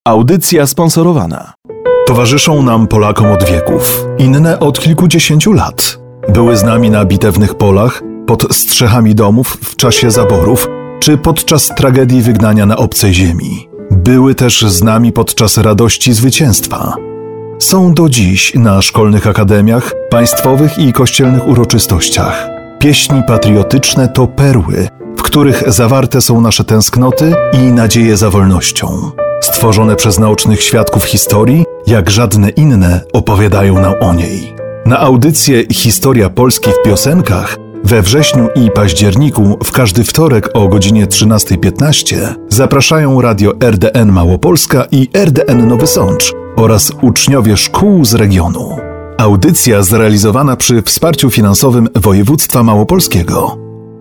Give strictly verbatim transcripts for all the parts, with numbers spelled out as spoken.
Audycja sponsorowana. Towarzyszą nam Polakom od wieków, inne od kilkudziesięciu lat. Były z nami na bitewnych polach, pod strzechami domów w czasie zaborów, czy podczas tragedii wygnania na obcej ziemi. Były też z nami podczas radości zwycięstwa. Są do dziś na szkolnych akademiach, państwowych i kościelnych uroczystościach. Pieśni patriotyczne to perły, w których zawarte są nasze tęsknoty i nadzieje za wolnością. Stworzone przez naocznych świadków historii, jak żadne inne, opowiadają nam o niej. Na audycję Historia Polski w piosenkach we wrześniu i październiku w każdy wtorek o godzinie trzynasta piętnaście zapraszają Radio R D N Małopolska i R D N Nowy Sącz oraz uczniowie szkół z regionu. Audycja zrealizowana przy wsparciu finansowym województwa małopolskiego.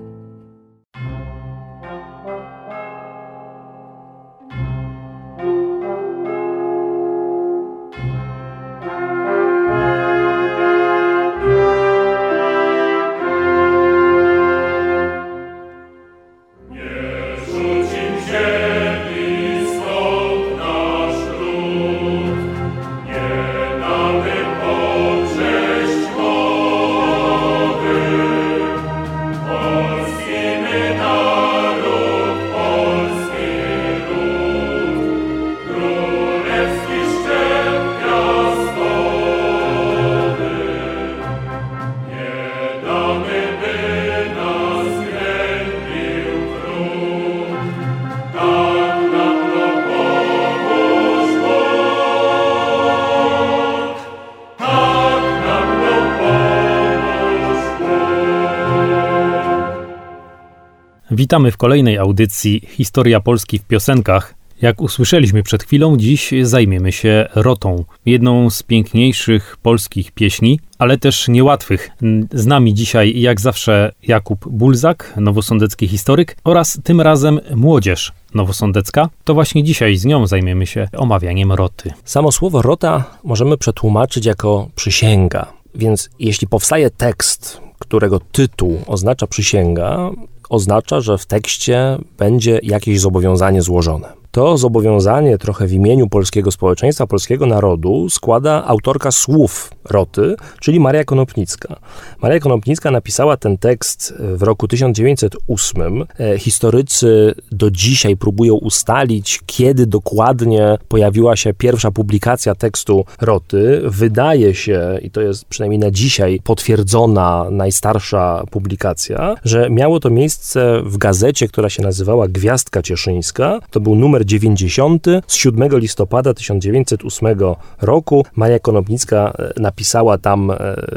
Witamy w kolejnej audycji Historia Polski w piosenkach. Jak usłyszeliśmy przed chwilą, dziś zajmiemy się rotą. Jedną z piękniejszych polskich pieśni, ale też niełatwych. Z nami dzisiaj jak zawsze Jakub Bulzak, nowosądecki historyk, oraz tym razem młodzież nowosądecka. To właśnie dzisiaj z nią zajmiemy się omawianiem roty. Samo słowo rota możemy przetłumaczyć jako przysięga. Więc jeśli powstaje tekst, którego tytuł oznacza przysięga, oznacza, że w tekście będzie jakieś zobowiązanie złożone. To zobowiązanie trochę w imieniu polskiego społeczeństwa, polskiego narodu składa autorka słów roty, czyli Maria Konopnicka. Maria Konopnicka napisała ten tekst w roku tysiąc dziewięćset ósmym. Historycy do dzisiaj próbują ustalić, kiedy dokładnie pojawiła się pierwsza publikacja tekstu roty. Wydaje się, i to jest przynajmniej na dzisiaj potwierdzona najstarsza publikacja, że miało to miejsce w gazecie, która się nazywała Gwiazdka Cieszyńska. To był numer dziewięćdziesiąty z siódmego listopada tysiąc dziewięćset ósmego roku. Maria Konopnicka napisała tam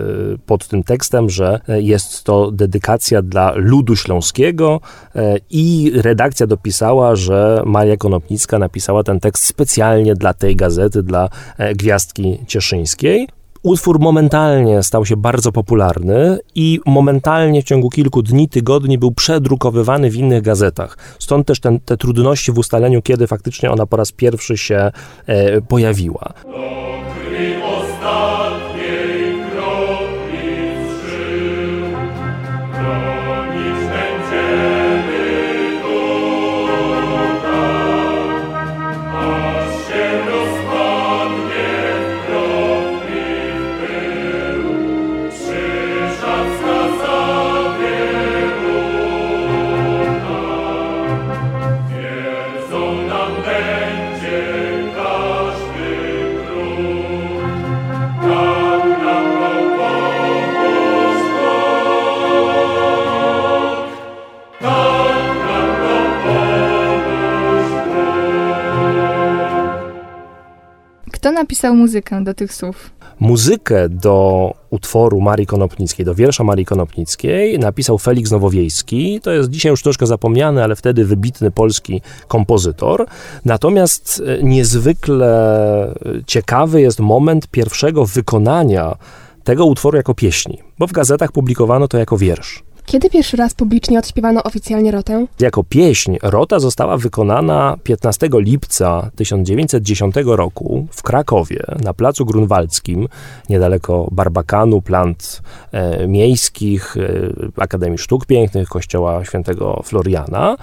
pod tym tekstem, że jest to dedykacja dla ludu śląskiego i redakcja dopisała, że Maria Konopnicka napisała ten tekst specjalnie dla tej gazety, dla Gwiazdki Cieszyńskiej. Utwór momentalnie stał się bardzo popularny i momentalnie w ciągu kilku dni, tygodni był przedrukowywany w innych gazetach. Stąd też ten, te trudności w ustaleniu, kiedy faktycznie ona po raz pierwszy się e, pojawiła. Kto napisał muzykę do tych słów? Muzykę do utworu Marii Konopnickiej, do wiersza Marii Konopnickiej napisał Feliks Nowowiejski. To jest dzisiaj już troszkę zapomniany, ale wtedy wybitny polski kompozytor. Natomiast niezwykle ciekawy jest moment pierwszego wykonania tego utworu jako pieśni, bo w gazetach publikowano to jako wiersz. Kiedy pierwszy raz publicznie odśpiewano oficjalnie rotę? Jako pieśń rota została wykonana piętnastego lipca tysiąc dziewięćset dziesiątego roku w Krakowie na Placu Grunwaldzkim, niedaleko Barbakanu, plant e, miejskich, e, Akademii Sztuk Pięknych, Kościoła Świętego Floriana.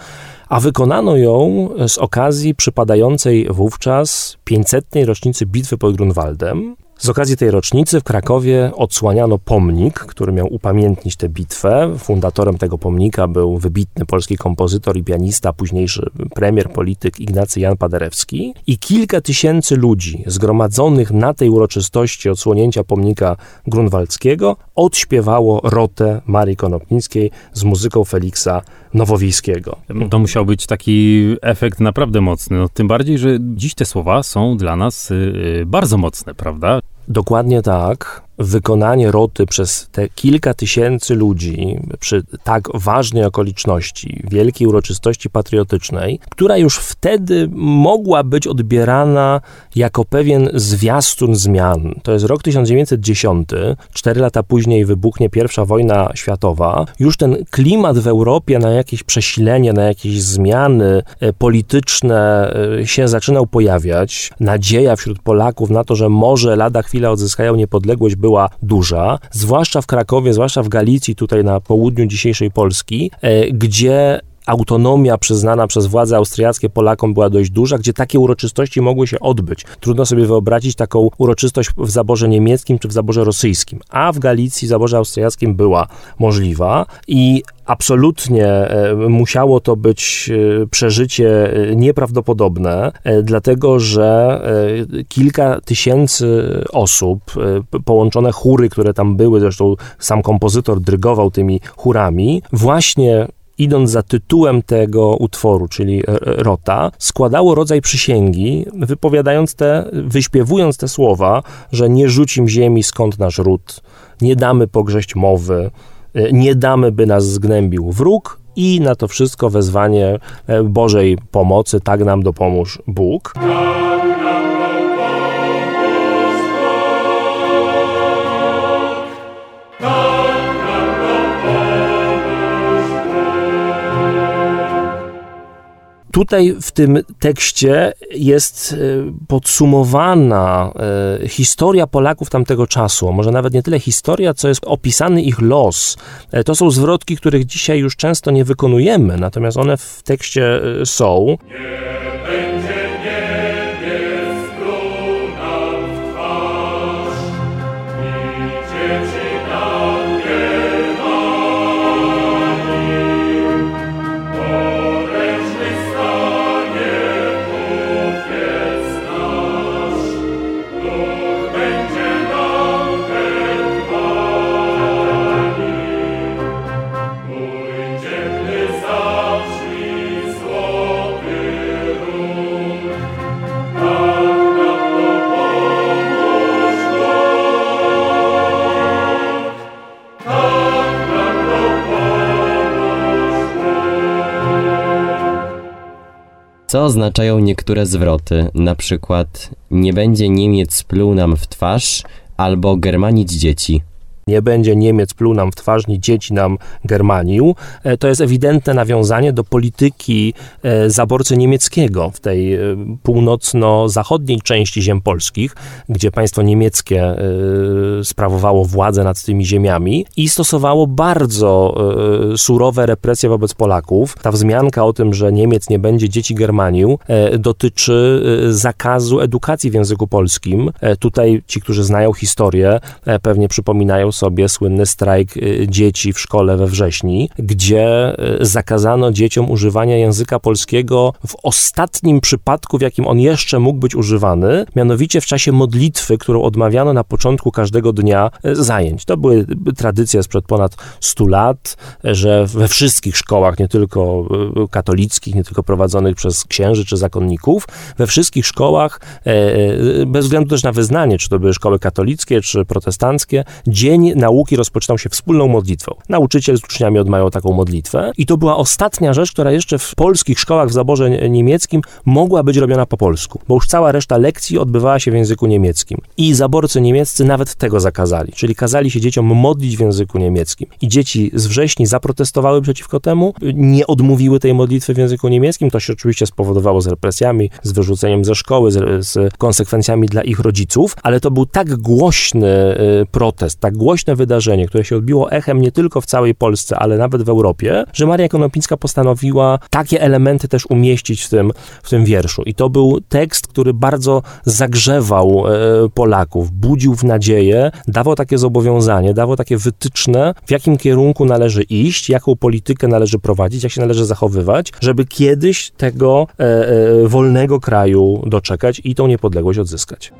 a wykonano ją z okazji przypadającej wówczas pięćsetnej rocznicy bitwy pod Grunwaldem. Z okazji tej rocznicy w Krakowie odsłaniano pomnik, który miał upamiętnić tę bitwę. Fundatorem tego pomnika był wybitny polski kompozytor i pianista, późniejszy premier, polityk Ignacy Jan Paderewski. I kilka tysięcy ludzi zgromadzonych na tej uroczystości odsłonięcia pomnika grunwaldzkiego odśpiewało rotę Marii Konopnickiej z muzyką Feliksa Nowowiejskiego. To musiał być taki efekt naprawdę mocny. No, tym bardziej, że dziś te słowa są dla nas yy, bardzo mocne, prawda? Dokładnie tak. Wykonanie roty przez te kilka tysięcy ludzi przy tak ważnej okoliczności, wielkiej uroczystości patriotycznej, która już wtedy mogła być odbierana jako pewien zwiastun zmian. To jest rok tysiąc dziewięćset dziesiąty, cztery lata później wybuchnie pierwsza wojna światowa. Już ten klimat w Europie na jakieś przesilenie, na jakieś zmiany polityczne się zaczynał pojawiać. Nadzieja wśród Polaków na to, że może lada chwila odzyskają niepodległość, była duża, zwłaszcza w Krakowie, zwłaszcza w Galicji, tutaj na południu dzisiejszej Polski, gdzie autonomia przyznana przez władze austriackie Polakom była dość duża, gdzie takie uroczystości mogły się odbyć. Trudno sobie wyobrazić taką uroczystość w zaborze niemieckim czy w zaborze rosyjskim, a w Galicji w zaborze austriackim była możliwa i absolutnie musiało to być przeżycie nieprawdopodobne, dlatego że kilka tysięcy osób, połączone chóry, które tam były, zresztą sam kompozytor dyrygował tymi chórami, właśnie idąc za tytułem tego utworu, czyli rota, składało rodzaj przysięgi, wypowiadając te, wyśpiewując te słowa, że nie rzucim ziemi, skąd nasz ród, nie damy pogrześć mowy, nie damy, by nas zgnębił wróg i na to wszystko wezwanie Bożej pomocy, tak nam dopomóż Bóg. Tutaj w tym tekście jest podsumowana historia Polaków tamtego czasu, a może nawet nie tyle historia, co jest opisany ich los. To są zwrotki, których dzisiaj już często nie wykonujemy, natomiast one w tekście są. Co oznaczają niektóre zwroty, na przykład nie będzie Niemiec pluł nam w twarz albo germanić dzieci? Nie będzie Niemiec pluł nam w twarz, ni dzieci nam germanił. To jest ewidentne nawiązanie do polityki zaborcy niemieckiego w tej północno-zachodniej części ziem polskich, gdzie państwo niemieckie sprawowało władzę nad tymi ziemiami i stosowało bardzo surowe represje wobec Polaków. Ta wzmianka o tym, że Niemiec nie będzie dzieci germanił, dotyczy zakazu edukacji w języku polskim. Tutaj ci, którzy znają historię, pewnie przypominają sobie słynny strajk dzieci w szkole we wrześni, gdzie zakazano dzieciom używania języka polskiego w ostatnim przypadku, w jakim on jeszcze mógł być używany, mianowicie w czasie modlitwy, którą odmawiano na początku każdego dnia zajęć. To były tradycje sprzed ponad stu lat, że we wszystkich szkołach, nie tylko katolickich, nie tylko prowadzonych przez księży czy zakonników, we wszystkich szkołach, bez względu też na wyznanie, czy to były szkoły katolickie, czy protestanckie, dzień nauki rozpoczynał się wspólną modlitwą. Nauczyciel z uczniami odmawiał taką modlitwę i to była ostatnia rzecz, która jeszcze w polskich szkołach w zaborze niemieckim mogła być robiona po polsku, bo już cała reszta lekcji odbywała się w języku niemieckim. I zaborcy niemieccy nawet tego zakazali, czyli kazali się dzieciom modlić w języku niemieckim. I dzieci z wrześni zaprotestowały przeciwko temu, nie odmówiły tej modlitwy w języku niemieckim. To się oczywiście spowodowało z represjami, z wyrzuceniem ze szkoły, z, z konsekwencjami dla ich rodziców, ale to był tak głośny protest, tak głośny głośne wydarzenie, które się odbiło echem nie tylko w całej Polsce, ale nawet w Europie, że Maria Konopnicka postanowiła takie elementy też umieścić w tym, w tym wierszu. I to był tekst, który bardzo zagrzewał e, Polaków, budził w nadzieję, dawał takie zobowiązanie, dawał takie wytyczne, w jakim kierunku należy iść, jaką politykę należy prowadzić, jak się należy zachowywać, żeby kiedyś tego e, e, wolnego kraju doczekać i tą niepodległość odzyskać.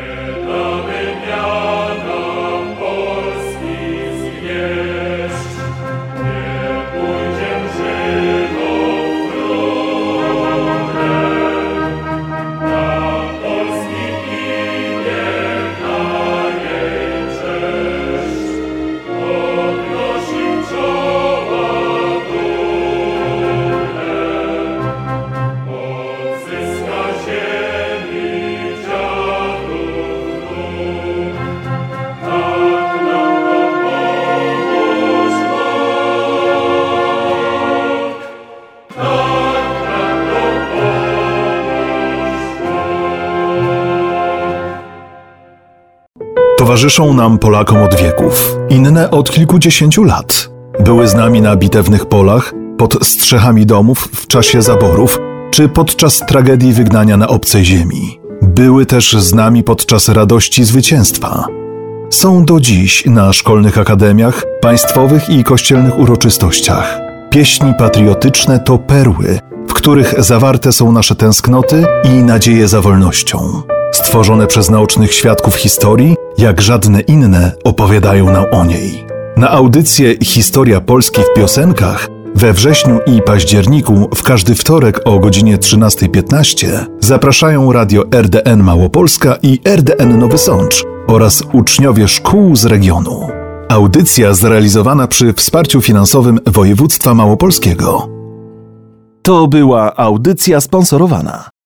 Towarzyszą nam Polakom od wieków, inne od kilkudziesięciu lat. Były z nami na bitewnych polach, pod strzechami domów w czasie zaborów, czy podczas tragedii wygnania na obcej ziemi. Były też z nami podczas radości zwycięstwa. Są do dziś na szkolnych akademiach, państwowych i kościelnych uroczystościach. Pieśni patriotyczne to perły, w których zawarte są nasze tęsknoty i nadzieje za wolnością. Stworzone przez naocznych świadków historii, jak żadne inne, opowiadają nam o niej. Na audycję Historia Polski w piosenkach we wrześniu i październiku w każdy wtorek o godzinie trzynasta piętnaście zapraszają Radio R D N Małopolska i R D N Nowy Sącz oraz uczniowie szkół z regionu. Audycja zrealizowana przy wsparciu finansowym województwa małopolskiego. To była audycja sponsorowana.